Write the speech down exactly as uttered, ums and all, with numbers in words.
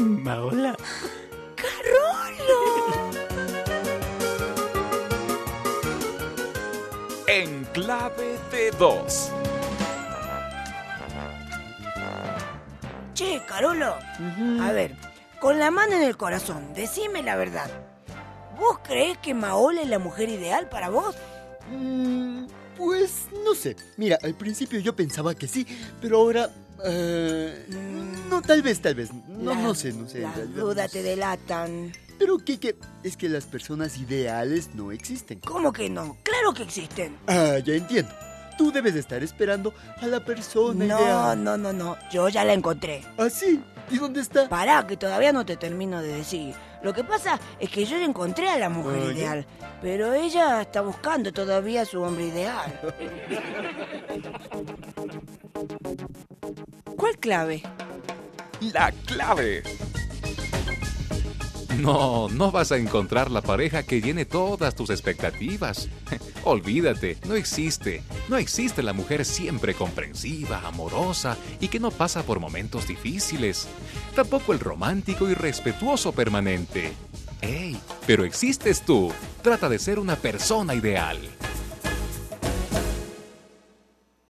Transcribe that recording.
Maola. ¡Carolo! En clave de dos. Che, Carolo, Ujú. a ver, con la mano en el corazón, decime la verdad. ¿Vos creés que Maola es la mujer ideal para vos? Mm, pues no sé. Mira, al principio yo pensaba que sí, pero ahora... eh, no, tal vez, tal vez. No, Las- no sé, no sé. en Las realidad, dudas no te sé. delatan. Pero Kike, es que las personas ideales no existen. ¿Cómo que no? ¡Claro que existen! Ah, ya entiendo. Tú debes de estar esperando a la persona No, ideal. no, no, no. Yo ya la encontré. ¿Ah, sí? ¿Y dónde está? Pará, que todavía no te termino de decir. Lo que pasa es que yo ya encontré a la mujer Oye. ideal, pero ella está buscando todavía a su hombre ideal. ¿Cuál clave? La clave. No, no vas a encontrar la pareja que llene todas tus expectativas. Olvídate, no existe. No existe la mujer siempre comprensiva, amorosa y que no pasa por momentos difíciles. Tampoco el romántico y respetuoso permanente. ¡Ey! Pero existes tú. Trata de ser una persona ideal.